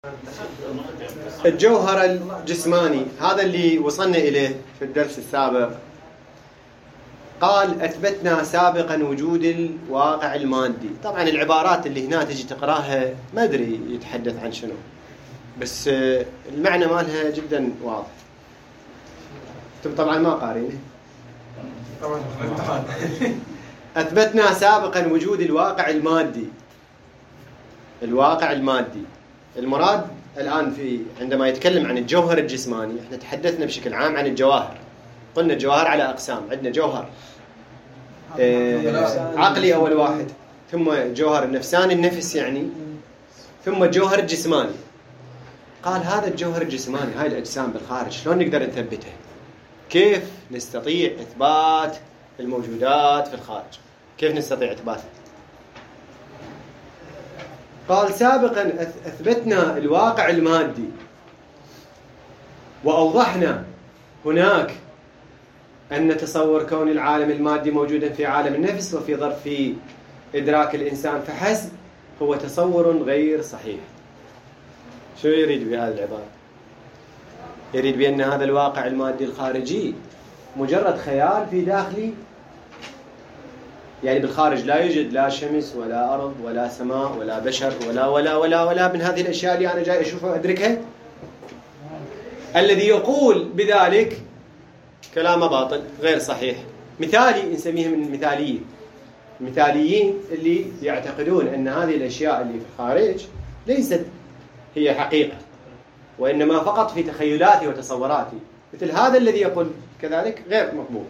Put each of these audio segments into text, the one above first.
الجوهر الجسماني هذا اللي وصلنا إليه في الدرس السابق. قال أثبتنا سابقا وجود الواقع المادي. طبعا العبارات اللي هنا تجي تقراها ما أدري يتحدث عن شنو، بس المعنى مالها جدا واضح. انتم طبعا ما قارينه. أثبتنا سابقا وجود الواقع المادي. الواقع المادي المراد الآن عندما يتكلم عن الجوهر الجسماني، احنا تحدثنا بشكل عام عن الجواهر. قلنا الجواهر على أقسام، عندنا جوهر عقلي أول واحد، ثم جوهر النفساني النفس يعني، ثم الجوهر الجسماني. قال هذا الجوهر الجسماني، هاي الأجسام بالخارج، شلون نقدر نثبتها؟ كيف نستطيع إثبات الموجودات في الخارج؟ كيف نستطيع إثباتها؟ قال سابقا أثبتنا الواقع المادي وأوضحنا هناك أن نتصور كون العالم المادي موجودا في عالم النفس وفي ظرف إدراك الإنسان فحسب هو تصور غير صحيح. شو يريد بهذه العبارة؟ يريد بأن هذا الواقع المادي الخارجي مجرد خيال في داخلي، يعني بالخارج لا يوجد لا شمس ولا أرض ولا سماء ولا بشر ولا من هذه الأشياء اللي أنا جاي أشوفها وأدركها. الذي يقول بذلك كلام باطل غير صحيح، مثالي نسميهم المثاليين. المثاليين اللي يعتقدون أن هذه الأشياء اللي في الخارج ليست هي حقيقة، وإنما فقط في تخيلاتي وتصوراتي. مثل هذا الذي يقول كذلك غير مقبول.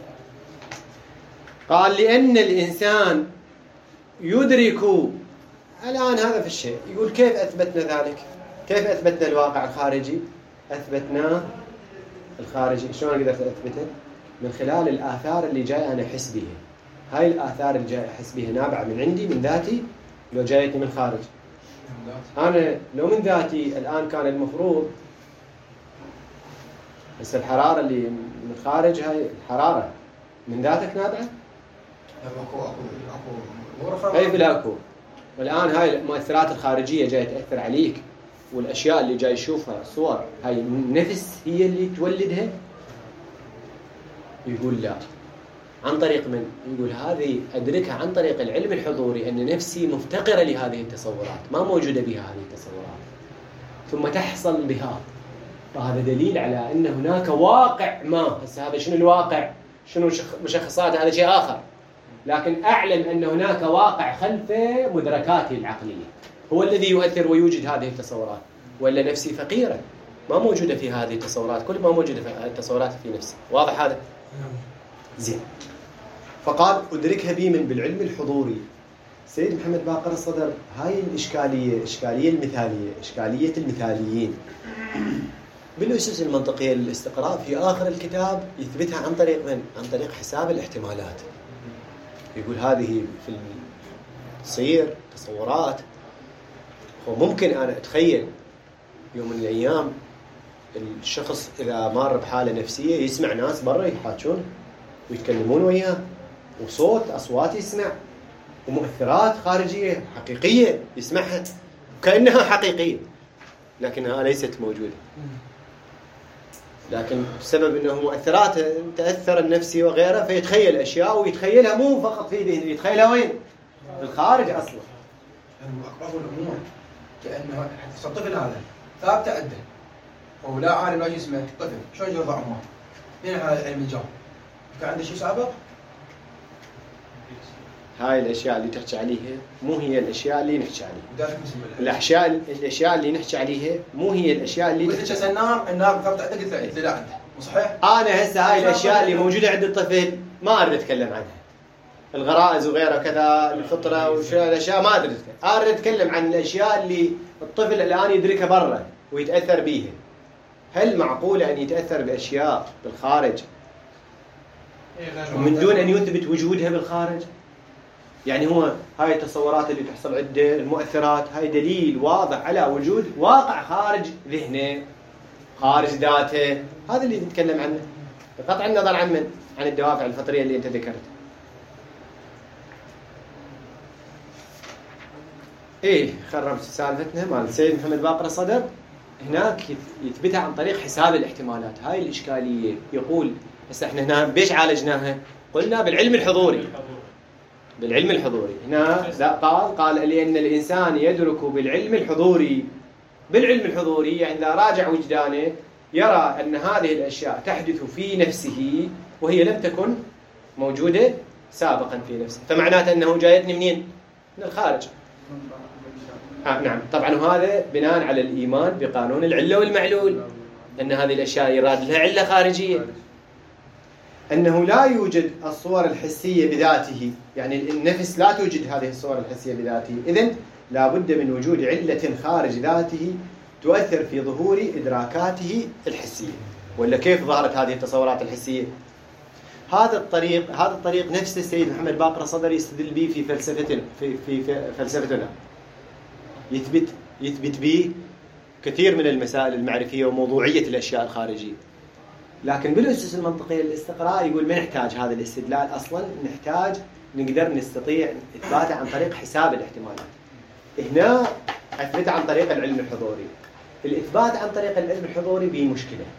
قال لأن الإنسان يدرك الآن هذا في الشيء. يقول كيف أثبتنا ذلك؟ كيف أثبتنا الواقع الخارجي؟ أثبتنا الخارجي شلون أقدر أثبته؟ من خلال الآثار اللي جاي أنا أحس بها. هاي الآثار اللي جاي أحس بها نابعة من عندي من ذاتي لو جايتني من خارج. أنا لو من ذاتي الآن كان المفروض، بس الحرارة اللي من الخارج هاي الحرارة من ذاتك نابعة؟ أي بالأكو. والآن هاي المؤثرات الخارجية جاية تأثر عليك، والأشياء اللي جاي يشوفها صور هاي النفس هي اللي تولدها. يقول لا. عن طريق من؟ يقول هذه أدركها عن طريق العلم الحضوري، أن نفسي مفتقرة لهذه التصورات، ما موجودة بها هذه التصورات، ثم تحصل بها. فهذا دليل على أن هناك واقع ما. هذا شنو الواقع؟ شنو مشخصات؟ هذا شيء آخر. لكن أعلم أن هناك واقع خلف مدركاتي العقلية هو الذي يؤثر ويوجد هذه التصورات، ولا نفسي فقيرة ما موجودة في هذه التصورات، كل ما موجودة في التصورات في نفسي. واضح هذا؟ زين. فقال أدركها بي من بالعلم الحضوري. سيد محمد باقر الصدر هاي الإشكالية، إشكالية المثالية، إشكالية المثاليين بالأسس المنطقية للاستقراء في آخر الكتاب يثبتها عن طريق من؟ عن طريق حساب الاحتمالات. يقول هذه في تصير تصورات، وممكن أنا أتخيل يوم من الأيام الشخص إذا مر بحالة نفسية يسمع ناس برا يحاجون ويتكلمون وياه، وصوت أصوات يسمع، ومؤثرات خارجية حقيقية يسمعها كأنها حقيقية، لكنها ليست موجودة. لكن بسبب أنه مؤثرات تأثر النفسي وغيره فيتخيل أشياء، ويتخيلها مو فقط في ذهنه، يتخيلها وين؟ بالخارج أصلا. أقرب الأمور كأنه الطفل هذا ثابت أده، ولا عالم لا جسمه طفل شلون يرضع أمه؟ من هذا العلم الجو؟ كان عنده شيء سابق؟ هاي الأشياء اللي تحكي عليها مو هي الأشياء اللي نحكي عليها. الأشياء اللي نحكي عليها مو هي الأشياء اللي قلت لك النار ثابت عندك، قلت لي لا عنده، مو صحيح؟ أنا هسه هاي الأشياء اللي موجودة عند الطفل ما أريد أتكلم عنها، الغرائز وغيرها كذا، الفطرة وشو الأشياء ما أريد أتكلم عن الأشياء اللي الطفل الآن يدركها برا ويتأثر بيها. هل معقولة أن يتأثر بأشياء بالخارج ومن دون أن يثبت وجودها بالخارج؟ يعني هو هاي التصورات اللي تحصل عنده، المؤثرات، هاي دليل واضح على وجود واقع خارج ذهنه، خارج ذاته. هذا اللي نتكلم عنه بقطع النظر عن من؟ عن الدوافع الفطرية اللي أنت ذكرتها. ايه خربت سالفتنا مال السيد محمد باقر الصدر. هناك يثبتها عن طريق حساب الاحتمالات. هاي الاشكاليه. يقول هسه احنا هنا بيش عالجناها؟ قلنا بالعلم الحضوري. بالعلم الحضوري هنا لا قال لان الانسان يدرك بالعلم الحضوري. بالعلم الحضوري يعني اذا راجع وجدانه يرى ان هذه الاشياء تحدث في نفسه وهي لم تكن موجوده سابقا في نفسه، فمعناته انه جايتني منين؟ من الخارج. نعم طبعا، وهذا بناء على الإيمان بقانون العلة والمعلول، أن هذه الأشياء يراد لها علة خارجية، أنه لا يوجد الصور الحسية بذاته، يعني النفس لا توجد هذه الصور الحسية بذاته، إذن لا بد من وجود علة خارج ذاته تؤثر في ظهور إدراكاته الحسية. ولا كيف ظهرت هذه التصورات الحسية؟ هذا الطريق نفس السيد محمد باقر الصدر يستدل به في فلسفتنا. يثبت به كثير من المسائل المعرفية وموضوعية الأشياء الخارجية. لكن بالأسس المنطقية للاستقراء يقول ما نحتاج هذا الاستدلال أصلا، نقدر نستطيع إثباته عن طريق حساب الاحتمالات. هنا أثبت عن طريق العلم الحضوري. الإثبات عن طريق العلم الحضوري به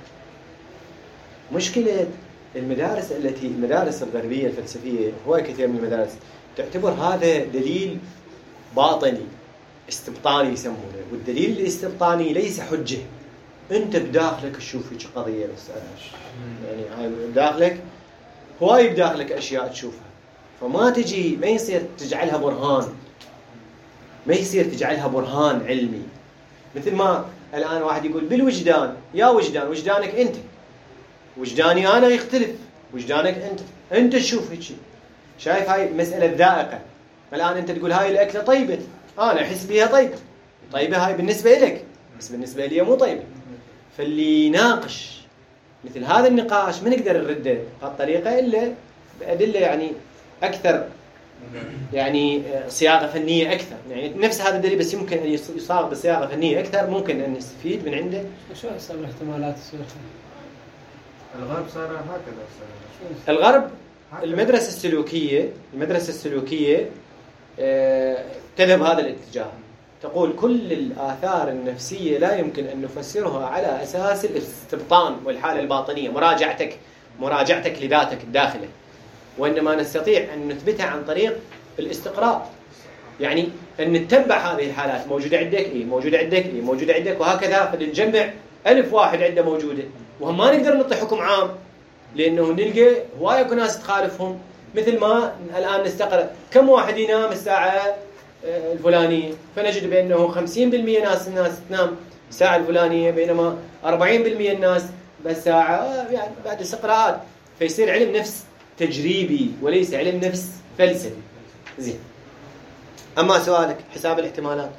مشكلة المدارس الغربية الفلسفية، هو كثير من المدارس تعتبر هذا دليل باطني استبطاني يسمونه، والدليل الاستبطاني ليس حجة. أنت بداخلك تشوف هيك قضية بس يعني هاي بداخلك، هواي بداخلك أشياء تشوفها، فما تجي ما يصير تجعلها برهان، ما يصير تجعلها برهان علمي. مثل ما الآن واحد يقول بالوجدان، يا وجدانك أنت، وجداني أنا يختلف، وجدانك أنت تشوف هيك. شايف هاي مسألة ذائقة. الآن أنت تقول هاي الأكلة طيبة، أنا أحس بها طيبة هاي بالنسبة لك، بس بالنسبة لي مو طيبة. فاللي يناقش مثل هذا النقاش ما نقدر نرده بهالطريقة إلا بأدلة يعني أكثر، يعني صياغة فنية أكثر. يعني نفس هذا الدليل بس يمكن أن يصاغ بصياغة فنية أكثر، ممكن أن نستفيد من عنده. شو حسب الاحتمالات تصير؟ الغرب صار هكذا. الغرب المدرسة السلوكية تذهب هذا الاتجاه، تقول كل الآثار النفسية لا يمكن أن نفسرها على أساس الاستبطان والحالة الباطنية، مراجعتك لذاتك الداخلة، وإنما نستطيع أن نثبتها عن طريق الاستقراء. يعني أن نتبع هذه الحالات، موجودة عندك وهكذا، فنجمع 1000 واحد عنده موجودة، وهم ما نقدر نعطي حكم عام، لأنه نلقى هواية ناس تخالفهم. مثل ما الآن نستقرأ كم واحد ينام الساعة الفلانية، فنجد بأنه 50% ناس تنام الساعة الفلانية، بينما 40% الناس بس ساعة، يعني بعد استقراءات، فيصير علم نفس تجريبي وليس علم نفس فلسفي. زين. أما سؤالك حساب الاحتمالات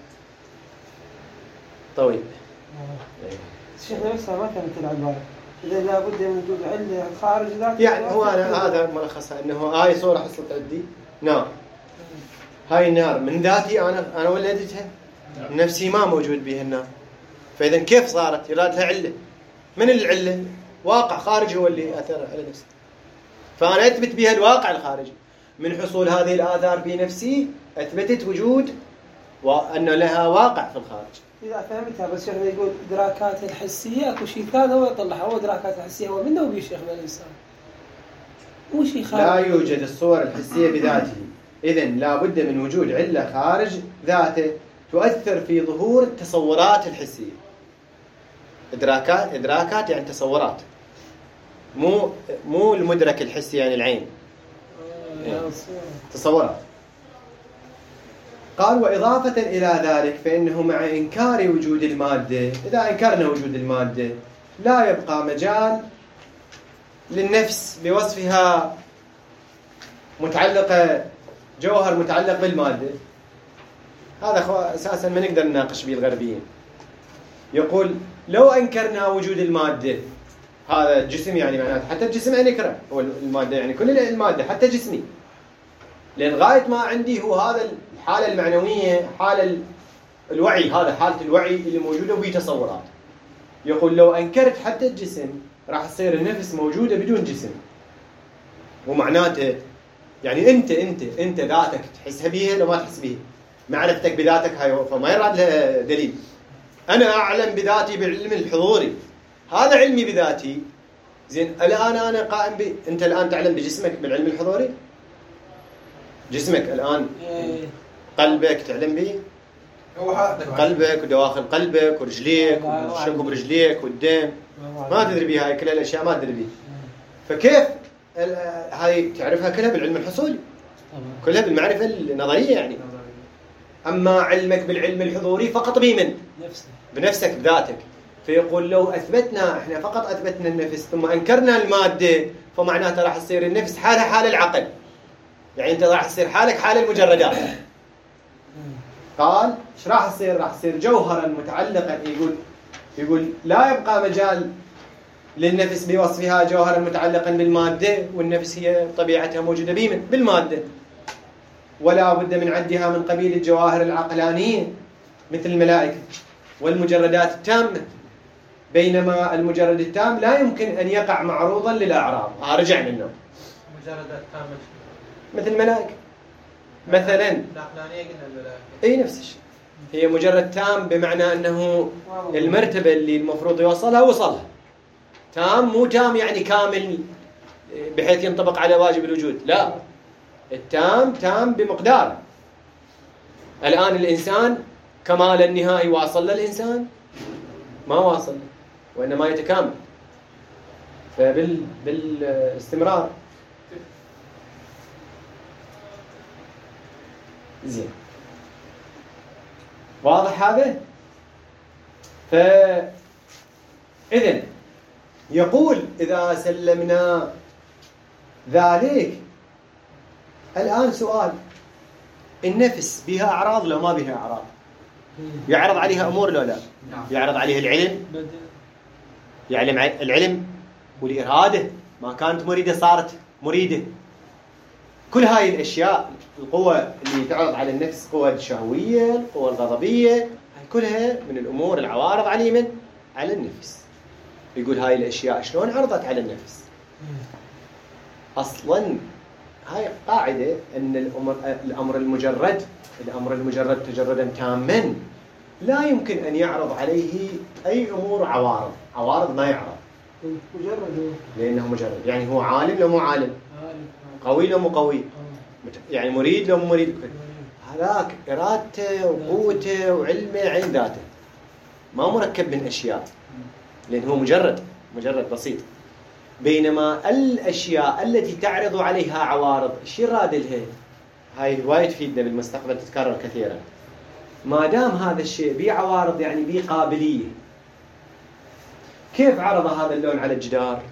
طويل. شيخنا بس ما كانت العبارة إذا لابد من وجود علة خارج ذاته، يعني هو أنا هذا ملخصها، أنه هاي صورة حصلت عندي نار، هاي النار من ذاتي أنا ولدتها، نفسي ما موجود بها النار، فإذا كيف صارت؟ يراد لها علة. من العلة؟ واقع خارجي هو اللي أثر على نفسي، فأنا أثبت بها الواقع الخارجي. من حصول هذه الآثار في نفسي أثبتت وجود وأن لها واقع في الخارج. إذا فهمتها، بس شيخنا يقول إدراكات الحسية أكو شيء ثاني هو يطلعها، هو إدراكات الحسية هو منه وبيشيخ الإنسان، مو شيء خارج. لا يوجد الصور الحسية بذاته، إذن لا بد من وجود علة خارج ذاته تؤثر في ظهور التصورات الحسية. إدراكات يعني تصورات، مو المدرك الحسي يعني العين، تصورات. قال وإضافة إلى ذلك فإنه مع إنكار وجود المادة، إذا أنكرنا وجود المادة لا يبقى مجال للنفس بوصفها متعلقة جوهر متعلق بالمادة. هذا أساسا ما نقدر نناقش به الغربيين. يقول لو أنكرنا وجود المادة، هذا جسم يعني معناته حتى الجسم أنكره، هو المادة يعني كل المادة حتى جسمي، لأن غاية ما عندي هو هذا الحالة المعنوية، حالة الوعي، هذا حالة الوعي اللي موجودة وبه تصورات. يقول لو أنكرت حتى الجسم راح تصير النفس موجودة بدون جسم، ومعناته يعني أنت ذاتك تحسها بيها لو ما تحس بيها، معرفتك بذاتك هاي فما يراد لها دليل. أنا أعلم بذاتي بالعلم الحضوري، هذا علمي بذاتي. زين الآن أنا قائم أنت الآن تعلم بجسمك بالعلم الحضوري؟ جسمك الآن قلبك تعلم به؟ قلبك ودواخل قلبك ورجليك وشقب رجليك والدم ما تدري بها، هاي كل الأشياء ما تدري بها. فكيف هاي تعرفها كلها بالعلم الحصولي، كلها بالمعرفة النظرية يعني. أما علمك بالعلم الحضوري فقط بمن؟ بنفسك بذاتك. فيقول لو أثبتنا إحنا فقط أثبتنا النفس ثم أنكرنا المادة فمعناته راح تصير النفس حالها حال العقل، يعني أنت راح تصير حالك حال المجردات. قال إيش راح تصير؟ راح تصير جوهرا متعلقا. يقول لا يبقى مجال للنفس بوصفها جوهرا متعلقا بالمادة، والنفس هي طبيعتها موجودة بالمادة، ولا بد من عدها من قبيل الجواهر العقلانية مثل الملائكة والمجردات التامة، بينما المجرد التام لا يمكن أن يقع معروضا للأعراض. رجع منه مجردات تامة مثل الملائكة مثلا. العقلانية قلنا الملائكة أي نفس الشيء، هي مجرد تام بمعنى أنه المرتبة اللي المفروض يوصلها وصلها. تام مو تام يعني كامل بحيث ينطبق على واجب الوجود، لا، التام تام بمقدار. الآن الإنسان كمال النهائي واصل للإنسان؟ ما واصل، وإنما يتكامل. بالاستمرار. زين، واضح هذا؟ فإذن يقول إذا سلمنا ذلك، الآن سؤال: النفس بها أعراض لو ما بها أعراض؟ يعرض عليها أمور لو لا؟ يعرض عليها العلم، يعلم العلم والإرادة، ما كانت مريدة صارت مريدة. كل هاي الأشياء، القوة اللي تعرض على النفس، قوة الشهوية، القوة الغضبية، هاي كلها من الأمور العوارض على من؟ على النفس. يقول هاي الأشياء شلون عرضت على النفس؟ أصلاً هاي قاعدة أن الأمر المجرد تجردا تاما لا يمكن أن يعرض عليه أي أمور عوارض ما يعرض، مجرد، لأنه مجرد. يعني هو عالم لو مو عالم، قوي لو مو قوي، يعني مريد لو مو مريد، هذاك إرادته وقوته وعلمه عين ذاته، ما مركب من أشياء، لأنه هو مجرد بسيط. بينما الأشياء التي تعرض عليها عوارض، ايش يراد لها؟ هاي هواية تفيدنا بالمستقبل، تتكرر كثيرا. ما دام هذا الشيء بيه عوارض يعني بيه قابلية. كيف عرض هذا اللون على الجدار؟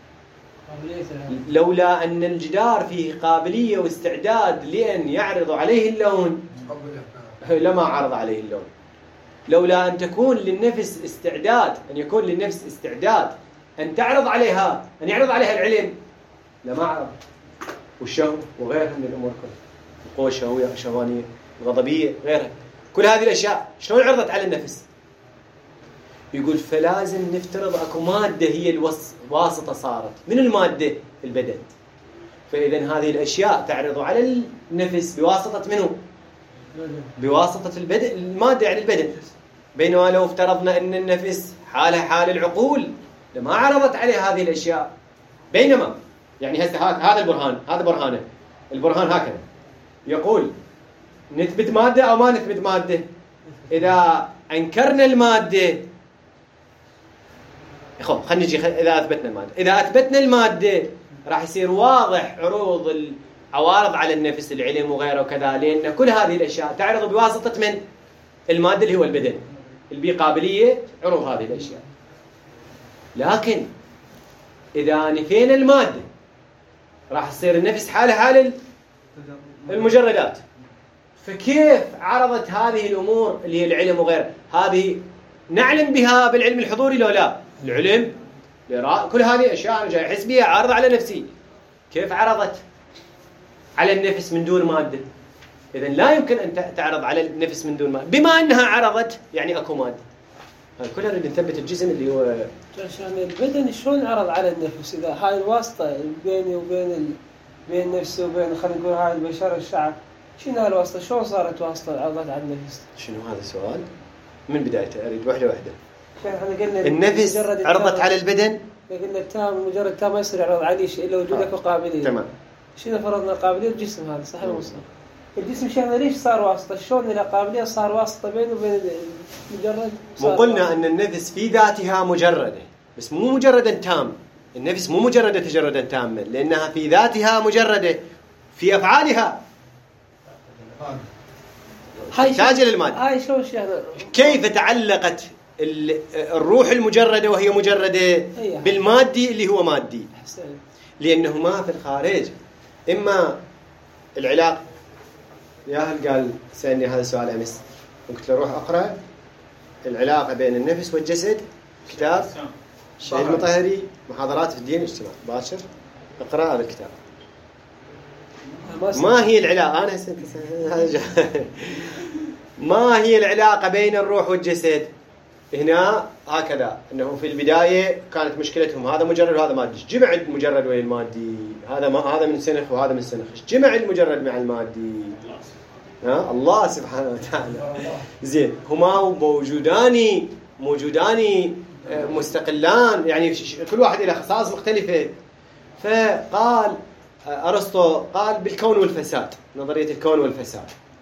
لولا أن الجدار فيه قابلية واستعداد لأن يعرض عليه اللون لما عرض عليه اللون. لولا أن يكون للنفس استعداد أن تعرض عليها، أن يعرض عليها العلم، لما عرض. والشهوة وغيرها من الأمور كلها، القوة الشهوية، الشهوانية، الغضبية، غيرها، كل هذه الأشياء شلون عرضت على النفس؟ يقول فلازم نفترض أكو مادة هي الواسطة صارت. من المادة؟ البدن. فإذا هذه الأشياء تعرض على النفس بواسطة منه؟ بواسطة البدن، المادة يعني البدن. بينما لو افترضنا أن النفس حالها حال العقول لما عرضت عليه هذه الأشياء. بينما يعني هذا البرهان، هذا برهانه. البرهان هكذا يقول: نثبت مادة أو ما نثبت مادة؟ إذا أنكرنا المادة، خلينا نجي إذا أثبتنا المادة راح يصير واضح عروض العوارض على النفس، العلم وغيره وكذا، لأن كل هذه الأشياء تعرض بواسطة من؟ المادة اللي هو البدن، اللي بقابلية عروض هذه الأشياء. لكن إذا نفينا المادة راح تصير النفس حالها حال المجردات. فكيف عرضت هذه الأمور اللي هي العلم وغيره؟ هذه نعلم بها بالعلم الحضوري لو لا؟ العلم، كل هذه أشياء أنا جاي أحس بها عارضة على نفسي. كيف عرضت على النفس من دون مادة؟ إذن لا يمكن أن تعرض على النفس من دون مادة. بما أنها عرضت يعني أكو مادة. كلنا اللي نثبت الجسم اللي هو عشان البدن شلون عرض على النفس؟ إذا هاي الواسطة بيني وبين بين نفسي وبين، خلينا نقول، هاي البشر، الشعب، شنو هالواسطة؟ شلون صارت واسطة عرضت على النفس؟ شنو هذا السؤال؟ من بدايته اريد واحدة. احنا قلنا النفس مجرد عرضت على البدن. قلنا التام مجرد التام ما يصير يعرض عليه شيء الا وجودك وقابليه. تمام. شنو فرضنا قابليه الجسم هذا صح ولا صح؟ الجسم شيخنا ليش صار واسطة؟ شلون إلى قابلية صار واسطة بينه وبين مجرد؟ مو قلنا أن النفس في ذاتها مجردة، بس مو مجردا تام. النفس مو مجردة تجردا تاما، لأنها في ذاتها مجردة في أفعالها تحتاج للمادة. هاي شلون شيخنا؟ كيف تعلقت الروح المجردة وهي مجردة بالمادي اللي هو مادي؟ لأنهما في الخارج إما العلاقة. ياهل قال سألني هذا السؤال أمس، قلت له روح أقرأ العلاقة بين النفس والجسد، كتاب الشهيد المطهري محاضرات في الدين والاجتماع، باشر اقرأ هذا الكتاب. ما هي العلاقة؟ أنا ما هي العلاقة بين الروح والجسد؟ هنا هكذا أنه في البداية كانت مشكلتهم هذا مجرد وهذا مادي. جمع المجرد وين المادي؟ هذا من سنخ وهذا من سنخ. جمع المجرد مع المادي. الله سبحانه وتعالى. زين، هما موجودان مستقلان، يعني كل واحد له خصائص مختلفة. فقال أرسطو قال بالكون والفساد، نظرية الكون والفساد.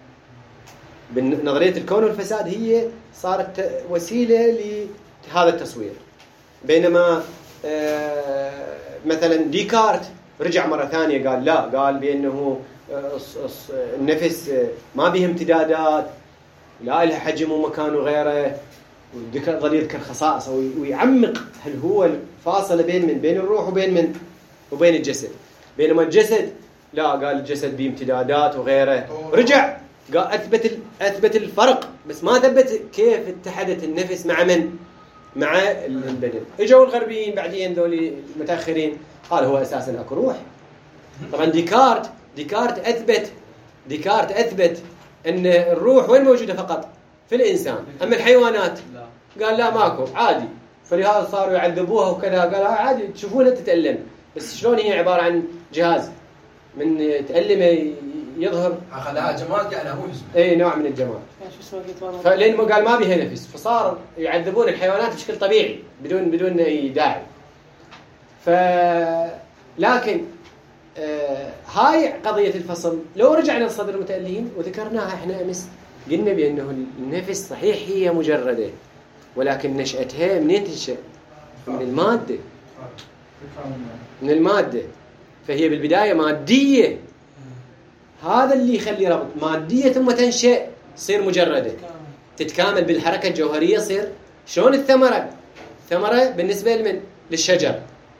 نظرية الكون والفساد هي صارت وسيلة لهذا التصوير. بينما مثلا ديكارت رجع مرة ثانية قال لا، قال بأنه النفس ما به امتدادات، لا لها حجم ومكان وغيره، ظل يذكر خصائص ويعمق هل هو الفاصلة بين الروح وبين الجسد. بينما الجسد لا، قال الجسد به امتدادات وغيره. رجع قال أثبت الفرق، بس ما ثبت كيف اتحدت النفس مع البدن. اجوا الغربيين بعدين ذولي المتأخرين قال هو أساسا أكو روح. طبعا ديكارت أثبت أن الروح وين موجودة؟ فقط في الإنسان. أما الحيوانات قال لا ماكو، عادي. فلهذا صاروا يعذبوها وكذا. قال عادي تشوفونها تتألم، بس شلون هي عبارة عن جهاز من تألمه يظهر أخذها جمال كأنها مو جسم. أي نوع من الجمال. فلين ما قال ما بيها نفس، فصار يعذبون الحيوانات بشكل طبيعي بدون أي داعي. لكن هاي قضية الفصل. لو رجعنا لصدر المتألهين وذكرناها احنا أمس، قلنا بأنه النفس صحيح هي مجردة، ولكن نشأتها منين تنشأ؟ من المادة. فهي بالبداية مادية. هذا اللي يخلي ربط مادية ثم تنشأ تصير مجردة، تتكامل بالحركة الجوهرية. صير شلون الثمرة بالنسبة للشجر.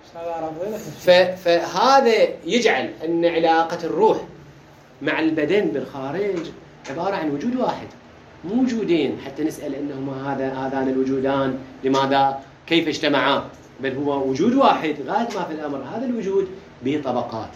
فهذا يجعل أن علاقة الروح مع البدن بالخارج عبارة عن وجود واحد، مو وجودين حتى نسأل أنهما هذان الوجودان لماذا كيف اجتمعا، بل هو وجود واحد غاية ما في الأمر. هذا الوجود به طبقات،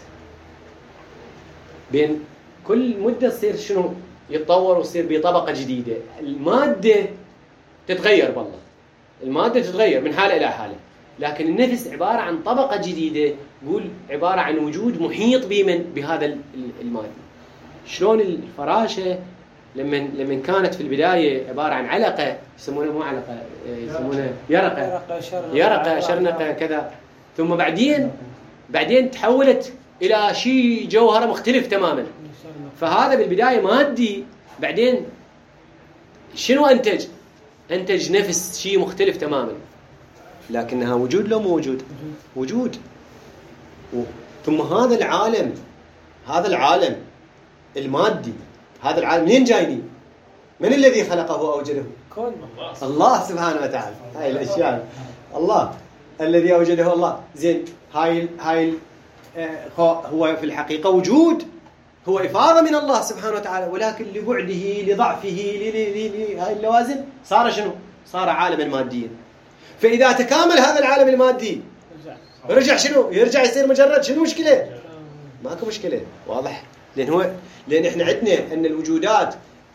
بين كل مدة تصير شنو يتطور ويصير بطبقة جديدة. المادة تتغير، بالله المادة تتغير من حالة إلى حالة، لكن النفس عبارة عن طبقة جديدة. قول عبارة عن وجود محيط بهذا المادة. شلون الفراشة لما كانت في البداية عبارة عن علقة، يسمونها مو علقة، يسمونها يرقة شرنقة كذا، ثم بعدين تحولت إلى شيء جوهرة مختلف تماما. فهذا بالبداية مادي، بعدين شنو أنتج نفس شيء مختلف تماما، لكنها وجود لو مو وجود. ثم هذا العالم المادي، هذا العالم منين جايني؟ من الذي خلقه وأوجده؟ الله سبحانه وتعالى. هاي الأشياء الله الذي أوجده الله. زين، هاي هو في الحقيقة وجود، هو إفاضة من الله سبحانه وتعالى، ولكن لبعده لضعفه هاي اللوازم صار شنو؟ صار عالما ماديا. فإذا تكامل هذا العالم المادي رجع شنو؟ يرجع يصير مجرد. شنو مشكلة؟ ماكو مشكلة، واضح. لأن إحنا عندنا أن الوجودات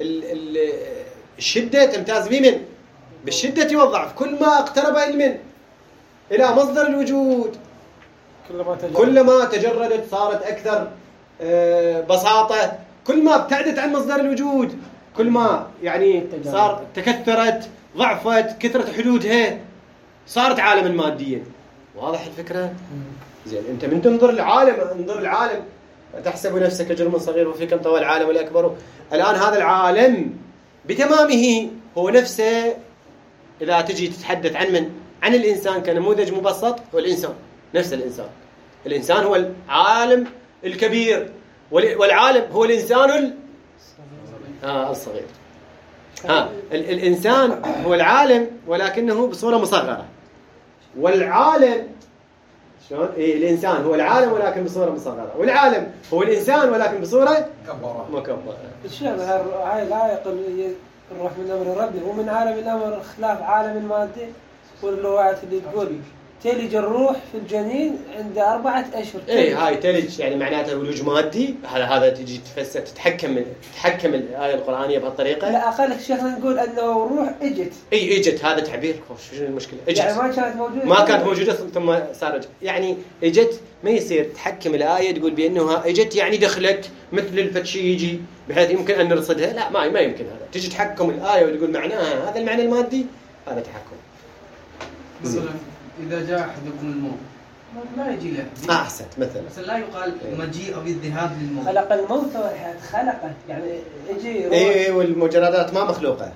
الشدة تمتاز بالشدة والضعف. كل ما اقترب إلى مصدر الوجود كلما تجردت صارت أكثر بساطة كل ما ابتعدت عن مصدر الوجود كل ما يعني صار تكثرت، ضعفت، كثرت حدودها، صارت عالما ماديا. واضح الفكرة؟ زين، أنت من تنظر العالم، انظر العالم تحسب نفسك جرم صغير وفيك انطوى العالم الأكبر. الآن هذا العالم بتمامه هو نفسه. إذا تجي تتحدث عن من؟ عن الإنسان كنموذج مبسط، هو الإنسان نفس الإنسان. الإنسان هو العالم الكبير، والعالم هو الإنسان الصغير. الإنسان هو العالم ولكنه بصورة مصغرة، والعالم شلون؟ الإنسان هو العالم ولكن بصورة مصغرة، والعالم هو الإنسان ولكن بصورة مكبرة. الشيخ هاي الآية يقول الروح من أمر ربي ومن عالم الأمر خلاف عالم المادة، والروايات اللي تقول تلج الروح في الجنين عند 4 أشهر. هاي تلج يعني معناتها ولوج مادي. هذا تجي تفسر تتحكم الآية القرآنية بهالطريقة. لا أقل شيخ نقول أنه الروح إجت. إجت، هذا تعبير. شو المشكلة؟ إجت يعني ما كانت موجودة ثم صارت. يعني إجت ما يصير تحكم الآية تقول بأنها إجت يعني دخلت مثل الفتشي يجي بحيث يمكن أن نرصدها. لا، ما يمكن هذا. تجي تحكم الآية وتقول معناها هذا المعنى المادي، هذا تحكم. مثلا إذا جاء أحدكم الموت لا يجي له. أحسنت. مثلا لا يقال مجيء أو الذهاب للموت. خلق الموت والحياة، خلقه يعني يجي روح. والمجردات ما مخلوقة.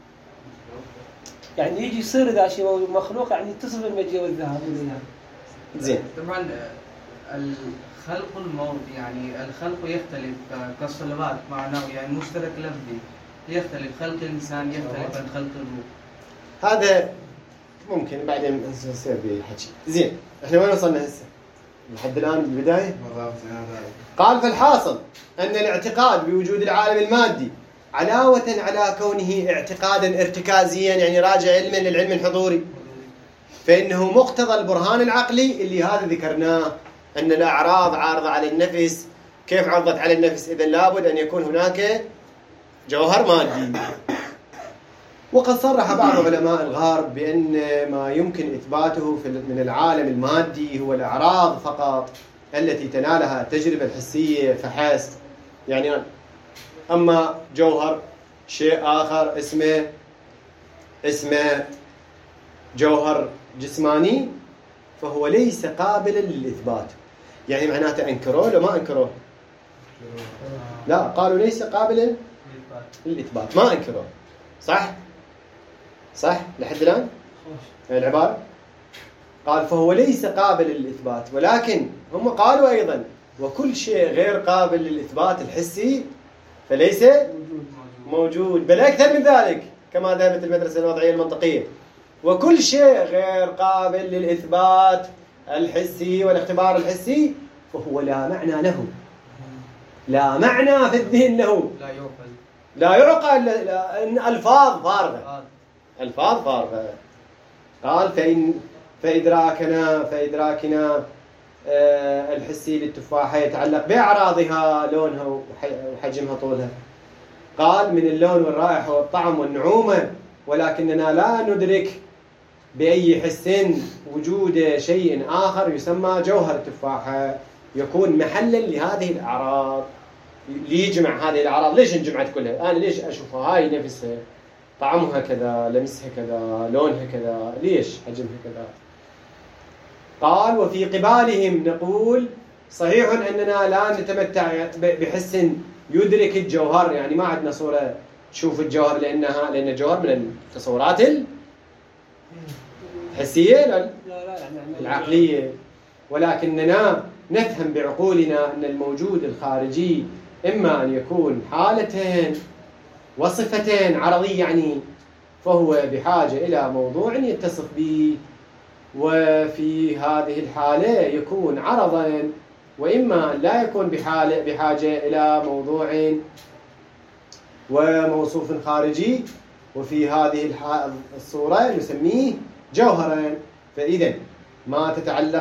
يعني يجي يصير ذا شيء مخلوق، يعني يتصل بالمجيء والذهاب والإياب. زين. طبعا الخلق الموت يعني الخلق يختلف كالصلوات معناه يعني مشترك لفظي يختلف. خلق الإنسان يختلف عن خلق الروح. هذا ممكن بعدين نصير بحكي. زين، احنا وين وصلنا هسه؟ لحد الآن بالبداية قال فالحاصل أن الاعتقاد بوجود العالم المادي علاوة على كونه اعتقادا ارتكازيا يعني راجع علما للعلم الحضوري، فإنه مقتضى البرهان العقلي اللي هذا ذكرناه، أن الأعراض عارضة على النفس. كيف عرضت على النفس؟ إذن لابد أن يكون هناك جوهر مادي. وقد صرح بعض علماء الغرب بأن ما يمكن إثباته من العالم المادي هو الأعراض فقط التي تنالها التجربة الحسية فحسب. يعني أما جوهر شيء آخر اسمه جوهر جسماني فهو ليس قابلا للإثبات. يعني معناته أنكروه لو ما أنكروه؟ لا، قالوا ليس قابلا للإثبات، ما أنكروه. صح لحد الآن العبارة قال فهو ليس قابل للإثبات، ولكن هم قالوا أيضا وكل شيء غير قابل للإثبات الحسي فليس موجود. بل أكثر من ذلك كما ذهبت المدرسة الوضعية المنطقية، وكل شيء غير قابل للإثبات الحسي والاختبار الحسي فهو لا معنى له، لا معنى في الذهن له، لا يعقل، إن ألفاظ فارغة. قال فإدراكنا الحسي للتفاحة يتعلق بأعراضها، لونها وحجمها طولها. قال من اللون والرائحة والطعم والنعومة، ولكننا لا ندرك بأي حس وجود شيء آخر يسمى جوهر التفاحة يكون محلا لهذه الأعراض. ليجمع هذه الأعراض. ليش انجمعت كلها؟ أنا ليش أشوفها هاي نفسها، طعمها كذا، لمسها كذا، لونها كذا، ليش حجمها كذا؟ قال وفي قبالهم نقول صحيح أننا لا نتمتع بحس يدرك الجوهر، يعني ما عندنا صورة تشوف الجوهر لأن الجوهر من التصورات الحسية العقلية، ولكننا نفهم بعقولنا أن الموجود الخارجي إما أن يكون حالتين وصفتين عرضية يعني فهو بحاجة إلى موضوع يتصف به، وفي هذه الحالة يكون عرضا، وإما لا يكون بحاجة إلى موضوع وموصوف خارجي، وفي هذه الصورة نسميه جوهرا. فإذا ما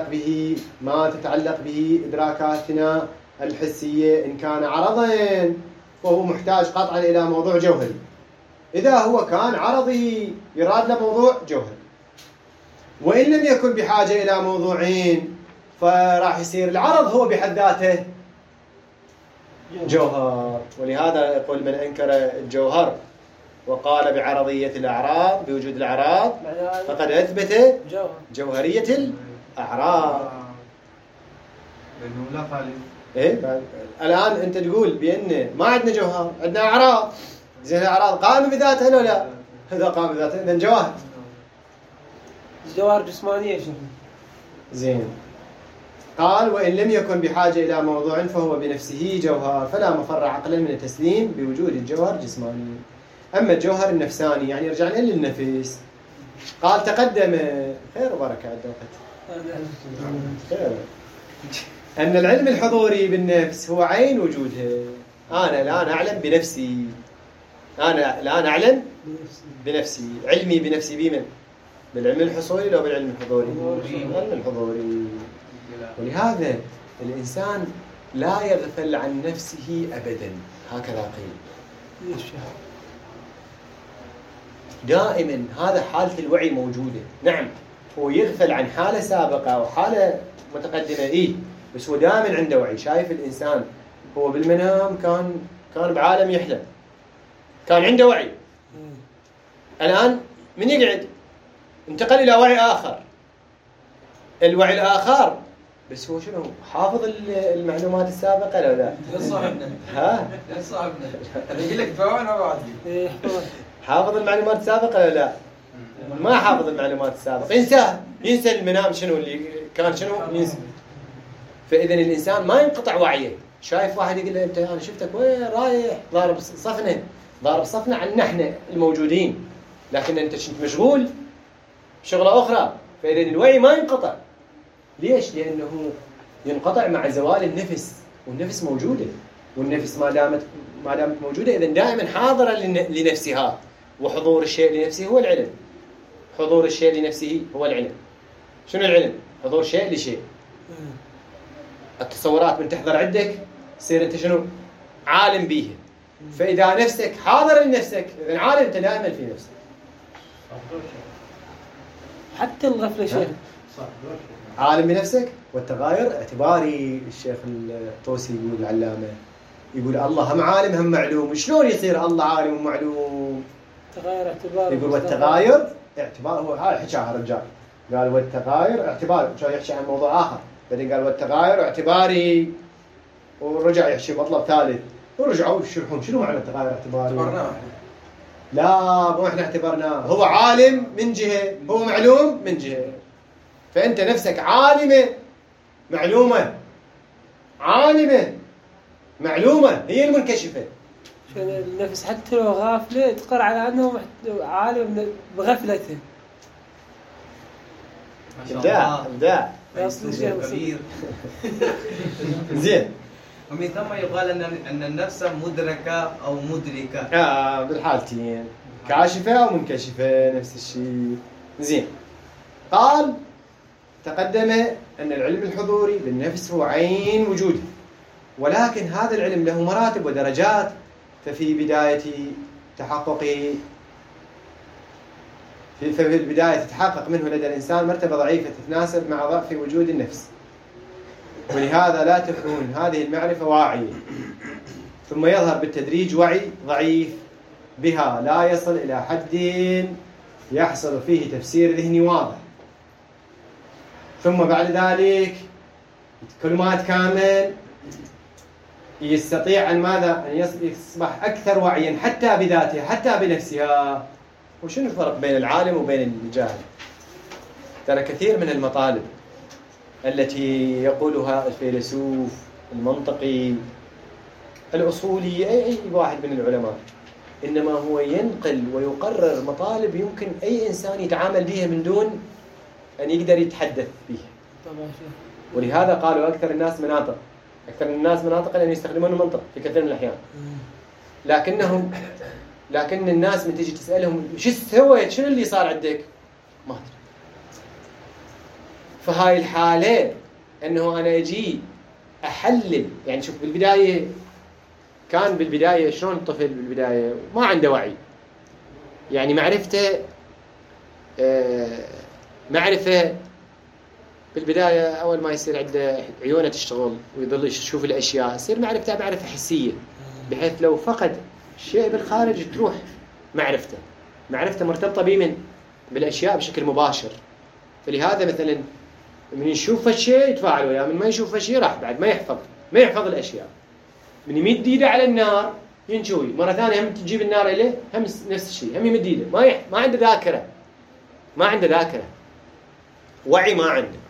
تتعلق به إدراكاتنا الحسية إن كان عرضا فهو محتاج قطعا إلى موضوع جوهري. إذا هو كان عرضي يراد له موضوع جوهري، وإن لم يكن بحاجة إلى موضوعين فراح يصير العرض هو بحد ذاته جوهر. ولهذا يقول من أنكر الجوهر وقال بعرضية الأعراض بوجود الأعراض فقد أثبت جوهرية الأعراض. لأنه لا خالف. إيه الآن أنت تقول بأن ما عندنا جوهر، عندنا أعراض. زين الأعراض قائمة بذاتها ولا لا؟ إذا قام بذاتها إذن جواهر. جواهر جسمانية شنو؟ زين. قال وإن لم يكن بحاجة إلى موضوع فهو بنفسه جوهر، فلا مفر عقلا من التسليم بوجود الجوهر الجسماني. أما الجوهر النفساني يعني رجعنا للنفس. قال تقدم خير وبركة خير أن العلم الحضوري بالنفس هو عين وجودها. أنا الآن أعلم بنفسي، أنا الآن أعلم بنفسي، علمي بنفسي بمن؟ بالعلم الحصولي لو بالعلم الحضوري؟ العلم الحضوري. ولهذا الإنسان لا يغفل عن نفسه أبدا، هكذا قيل. دائما هذا حالة الوعي موجودة. نعم هو يغفل عن حالة سابقة أو حالة متقدمة إيه، بس هو دائما عنده وعي. شايف الإنسان هو بالمنام كان بعالم يحلم، كان عنده وعي. الآن من يقعد انتقل إلى وعي آخر. الوعي الآخر بس هو شنو؟ حافظ المعلومات السابقة لو لا؟ صاحبنا ها؟ صاحبنا أنا أقول لك تفاعلنا بعد. حافظ المعلومات السابقة ولا لا؟ ما حافظ المعلومات السابقة، ينسى المنام شنو اللي كان شنو ينسى. فإذا الإنسان ما ينقطع وعيه. شايف واحد يقول له أنت أنا شفتك وين رايح ضارب صفنا عنا احنا الموجودين، لكن أنت كنت مشغول بشغلة أخرى. فإذا الوعي ما ينقطع. ليش؟ لأنه ينقطع مع زوال النفس، والنفس موجودة، والنفس ما دامت موجودة إذن دائما حاضرة لنفسها. وحضور الشيء لنفسه هو العلم. حضور الشيء لنفسه هو العلم. شنو العلم؟ حضور شيء لشيء. التصورات من تحضر عندك تصير أنت شنو؟ عالم بيها. فإذا نفسك حاضر لنفسك إذن عالم أنت دائما في نفسك. حتى الغفلة شيء عالم بنفسك. والتغاير اعتباري. الشيخ الطوسي يقول العلامة يقول الله هم عالم هم معلوم. شلون يصير الله عالم ومعلوم؟ تغاير اعتبار. يقول والتغاير اعتبار. هو هاي حكاها الرجال قال والتغاير اعتبار. شو يحكي عن موضوع آخر بعدين قال والتغاير اعتباري، ورجع يحكي مطلب ثالث ورجعوا يشرحون شنو معنى التغاير اعتباري. اعتبرناه لا مو احنا اعتبرناه. هو عالم من جهة، هو معلوم من جهة. فأنت نفسك عالمة معلومة، عالمة معلومة هي المنكشفة. النفس حتى لو غافلة تقر على أنه عالم بغفلته. إبداع كبير. زين. ومن ثم يقال أن النفس مدركة أو مدركة. بالحالتين كاشفة أو منكشفة نفس الشيء. زين. قال تقدم أن العلم الحضوري بالنفس هو عين وجوده، ولكن هذا العلم له مراتب ودرجات. ففي بداية تحقق في البداية تتحقق منه لدى الإنسان مرتبة ضعيفة تتناسب مع ضعف وجود النفس، ولهذا لا تكون هذه المعرفة واعية. ثم يظهر بالتدريج وعي ضعيف بها لا يصل إلى حد يحصل فيه تفسير ذهني واضح. ثم بعد ذلك كل ما تكامل يستطيع أن ماذا؟ أن يصبح أكثر وعيا حتى بذاتها حتى بنفسها. وشنو الفرق بين العالم وبين الجاهل؟ ترى كثير من المطالب التي يقولها الفيلسوف المنطقي الأصولي أي واحد من العلماء إنما هو ينقل ويقرر مطالب يمكن أي إنسان يتعامل بها من دون أن يقدر يتحدث بها. ولهذا قالوا أكثر الناس مناطق لأن يستخدمون المنطق في كثير من الأحيان. لكن الناس من تيجي تسألهم شو سويت؟ شنو اللي صار عندك؟ ما أدري. فهاي الحالة أنه أنا أجي أحلل. يعني شوف بالبداية شلون الطفل بالبداية ما عنده وعي، يعني معرفته معرفة بالبداية أول ما يصير عنده عيونه تشتغل ويظل يشوف الأشياء يصير معرفته معرفة حسية، بحيث لو فقد شيء بالخارج تروح معرفته مرتبطة بمن؟ بالأشياء بشكل مباشر. فلهذا مثلا من يشوف الشيء يتفاعل وياه، من ما يشوف الشيء راح بعد ما يحفظ الأشياء. من يمد ايده على النار ينشوي، مرة ثانية هم تجيب النار إليه هم نفس الشيء، هم يمد ايده ما عنده ذاكرة، وعي ما عنده.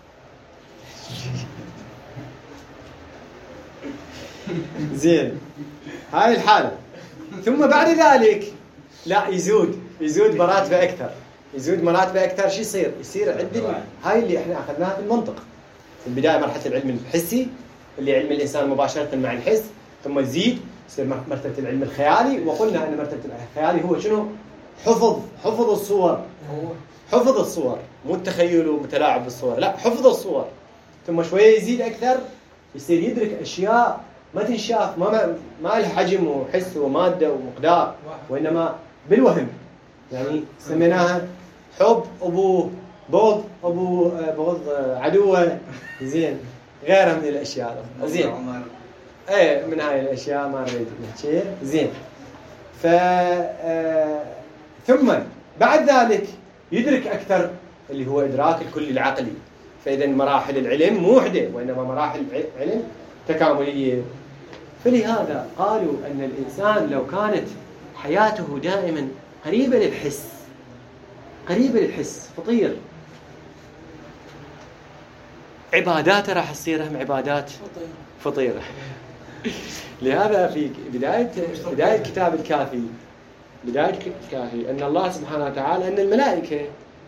زين، هاي الحالة. ثم بعد ذلك لا يزود مراتبه أكثر. شو يصير عندنا هاي اللي احنا أخذناها في المنطق. في البداية مرحلة العلم الحسي اللي علم الإنسان مباشرة مع الحس، ثم يصير مرتبة العلم الخيالي. وقلنا أن مرتبة الخيالي هو شنو؟ حفظ الصور، مو التخيل ومتلاعب بالصور، لا، حفظ الصور. ثم شوية يزيد أكثر، يصير يدرك أشياء ما تنشاف، ما له حجم وحس ومادة ومقدار، وإنما بالوهم. يعني سميناها حب أبو بغض عدوه، زين، غيرها من الأشياء. زين، من هاي الأشياء ما نريد نحكي. زين، ثم بعد ذلك يدرك أكثر اللي هو إدراك الكل العقلي. فإذا مراحل العلم مو وحدة، وإنما مراحل العلم تكاملية. فلهذا قالوا أن الإنسان لو كانت حياته دائما قريبة للحس فطير، عباداته راح تصير هم عبادات فطيرة. لهذا في بداية كتاب الكافي أن الله سبحانه وتعالى أن الملائكة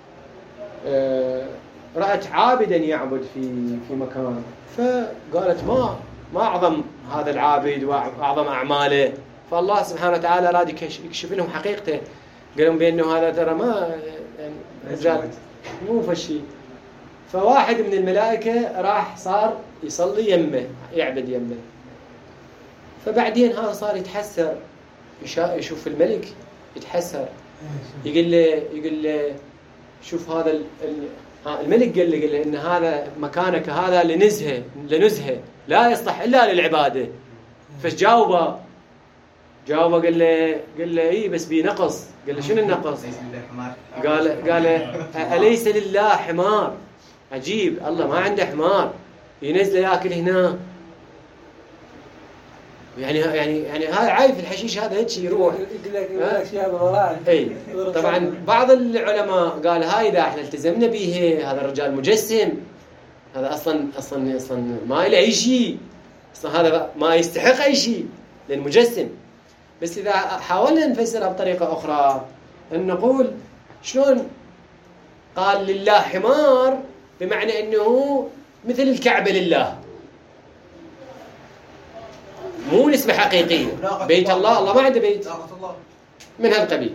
رأت عابدا يعبد في مكان، فقالت ما أعظم هذا العابد وأعظم أعماله. فالله سبحانه وتعالى أراد يكشف لهم حقيقته، قال لهم بأنه هذا ترى ما رجال مو فشي. فواحد من الملائكة راح صار يصلي يمه، يعبد يمه. فبعدين هذا صار يتحسر، يشوف الملك يتحسر، يقول له شوف هذا الملك قال له إن هذا مكانك هذا لنزهة لا يصلح إلا للعبادة. فايش جاوبه قال له إيه بس بي نقص. قال له شنو النقص؟ قال أليس لله حمار؟ عجيب، الله ما عنده حمار ينزل ياكل هنا. يعني هذا عايف الحشيش هذا هيك يروح. اي طبعا بعض العلماء قال هاي اذا احنا التزمنا به هذا الرجال مجسم، هذا اصلا ما له اي شيء، اصلا هذا ما يستحق اي شيء لانه مجسم. بس اذا حاولنا نفسرها بطريقه اخرى ان نقول شلون قال لله حمار، بمعنى انه مثل الكعبه لله، مو نسبة حقيقية. بيت الله ما عنده بيت من هالقبيل.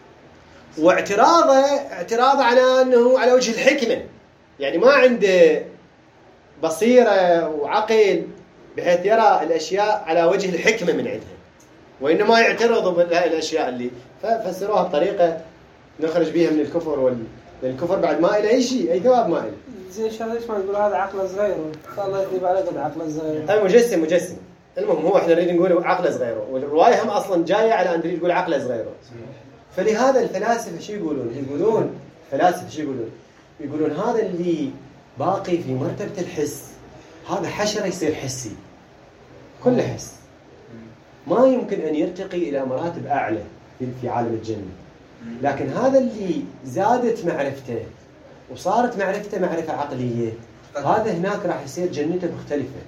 واعتراضه على أنه على وجه الحكمة، يعني ما عنده بصيرة وعقل بحيث يرى الأشياء على وجه الحكمة من عندها، وإنما يعترضوا بالأشياء اللي ففسروها بطريقة نخرج بها من الكفر. الكفر بعد ما إله أي شيء، أي ثواب ما إله. زين شو ليش ما تقول هذا عقله صغير؟ الله يطيب عليه قد عقله صغير. أي مجسم. المهم هو احنا نريد نقول عقله صغيره، والروايه هم اصلا جايه على ان تريد تقول عقله صغيره. فلهذا الفلاسفه شو يقولون؟ يقولون هذا اللي باقي في مرتبه الحس هذا حشره يصير حسي، كله حس، ما يمكن ان يرتقي الى مراتب اعلى في عالم الجنه. لكن هذا اللي زادت معرفته وصارت معرفته معرفه عقليه، هذا هناك راح يصير جنته مختلفه.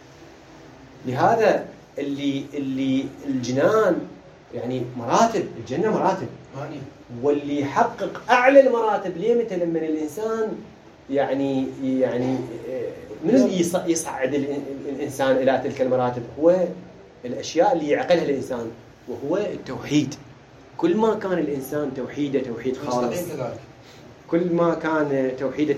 لهذا اللي الجنان يعني مراتب، الجنة مراتب، واللي يحقق أعلى المراتب ليه لما الإنسان يعني من يصعد الإنسان إلى تلك المراتب هو الأشياء اللي يعقلها الإنسان، وهو التوحيد. كل ما كان الإنسان توحيد خالص، كل ما كان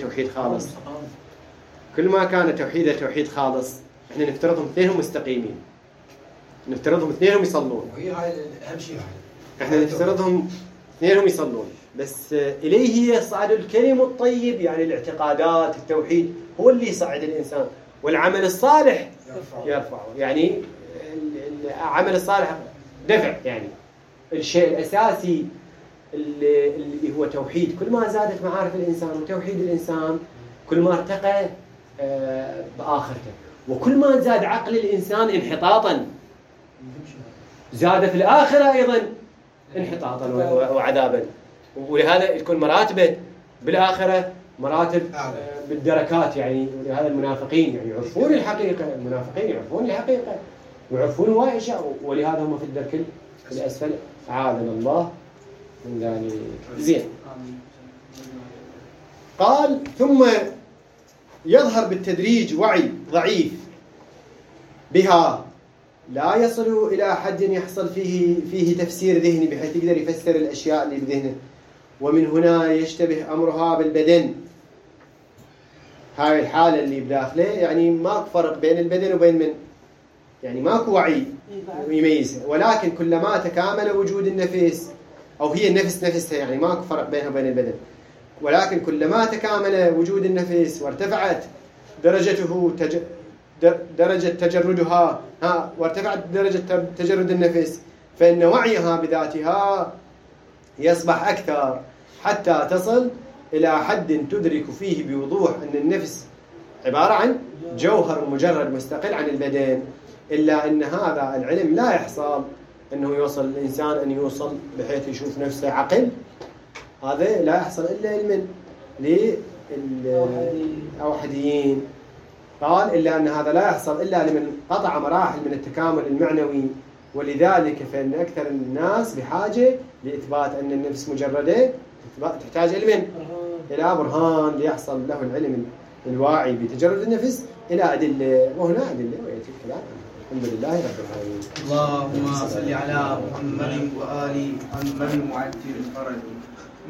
توحيد خالص، احنا نفترضهم اثنينهم مستقيمين، نفترضهم اثنينهم يصلون، وهي هاي اهم شيء. احنا نفترضهم اثنينهم يصلون، بس إليه يصعد الكلم الطيب، يعني الاعتقادات التوحيد هو اللي يصعد الإنسان، والعمل الصالح يرفعه. يعني العمل الصالح دفع، يعني الشيء الأساسي اللي هو توحيد. كل ما زادت معارف الإنسان وتوحيد الإنسان كل ما ارتقى بآخرته، وكل ما زاد عقل الإنسان انحطاطا زاد في الآخرة أيضا انحطاطا وعذابا. ولهذا تكون مراتبه بالآخرة مراتب بالدركات. يعني ولهذا المنافقين يعني يعرفون الحقيقة، المنافقين يعرفون الحقيقة ويعرفون هواي أشياء، ولهذا هم في الدرك الأسفل. أعاذنا الله من ذلك. زين، قال ثم يظهر بالتدريج وعي ضعيف بها لا يصل إلى حد يحصل فيه تفسير ذهني بحيث يقدر يفسر الأشياء اللي بذهنه، ومن هنا يشتبه أمرها بالبدن. هاي الحالة اللي بداخله يعني ماكو فرق بين البدن وبين من، يعني ماكو وعي يميزها، ولكن كلما تكامل وجود النفس أو هي النفس نفسها، يعني ماكو فرق بينها وبين البدن، ولكن كلما تكامل وجود النفس وارتفعت درجة تجردها وارتفعت درجة تجرد النفس، فإن وعيها بذاتها يصبح أكثر حتى تصل إلى حد تدرك فيه بوضوح أن النفس عبارة عن جوهر مجرد مستقل عن البدن. إلا أن هذا العلم لا يحصل أنه يوصل الإنسان أن يوصل بحيث يشوف نفسه عقل، هذا لا يحصل إلا علما للأوحديين. قال إلا أن هذا لا يحصل إلا لمن قطع مراحل من التكامل المعنوي، ولذلك فإن أكثر الناس بحاجة لإثبات أن النفس مجردة تحتاج علم إلى برهان ليحصل له العلم الواعي بتجرد النفس إلى أدلة، وهنا أدلة ويأتي الكلام. الحمد لله رب العالمين. اللهم صل على محمد وآل محمد معجل الفرج.